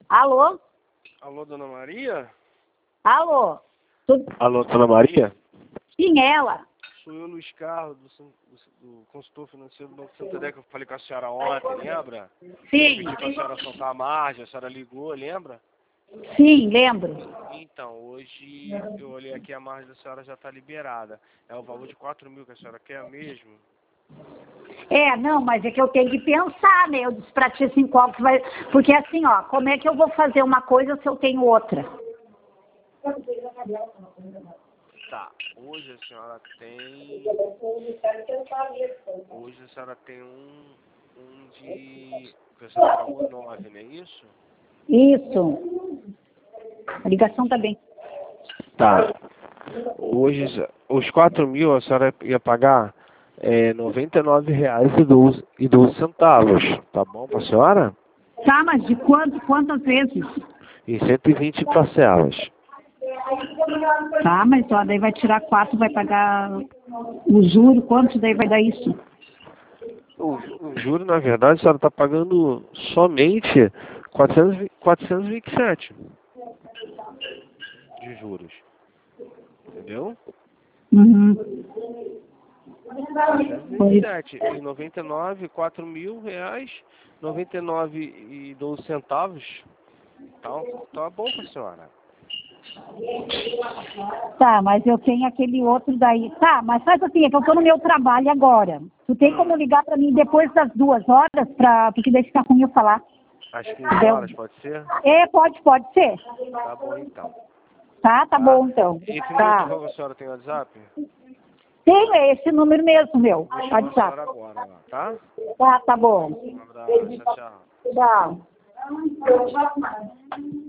Alô? Alô, Dona Maria? Alô? Alô, Dona Maria? Sim, ela. Sou eu, Luiz Carlos, do consultor financeiro do Banco Santander, que eu falei com a senhora ontem, lembra? Sim. Pedi para a senhora soltar a margem, a senhora ligou, lembra? Sim, lembro. Então, hoje eu olhei aqui, a margem da senhora já está liberada. É o valor de 4.000 que a senhora quer mesmo? Não, mas é que eu tenho que pensar, né? Eu disse pra ti assim, qual que vai... Porque assim, ó, como é que eu vou fazer uma coisa se eu tenho outra? Tá, hoje a senhora tem... Hoje a senhora tem um de... que a senhora pagou 9, não é isso? Isso. A ligação tá bem. Tá. Hoje, os 4.000 a senhora ia pagar R$ 99,12, tá bom pra senhora? Tá, mas de quantas vezes? Em 120 parcelas. Tá, mas ó, daí vai tirar 4, vai pagar o juro, quanto daí vai dar isso? O juro, na verdade, a senhora está pagando somente 427 de juros. Entendeu? Uhum. 427. E 99, R$ 4.000, 99,12. Tá bom pra senhora. Tá, mas eu tenho aquele outro daí. Tá, mas faz assim, é que eu tô no meu trabalho agora. Tu tem como ligar pra mim depois das 2 horas, porque daí fica ruim eu falar. Às 15 horas, pode ser? Pode ser. Tá bom, então. Tá bom então. Esse Tá. número a senhora tem WhatsApp? Tem esse número mesmo, meu. Vou chamar a WhatsApp. senhora agora lá, tá? Tá bom. Um abraço, tchau, tchau. Tchau.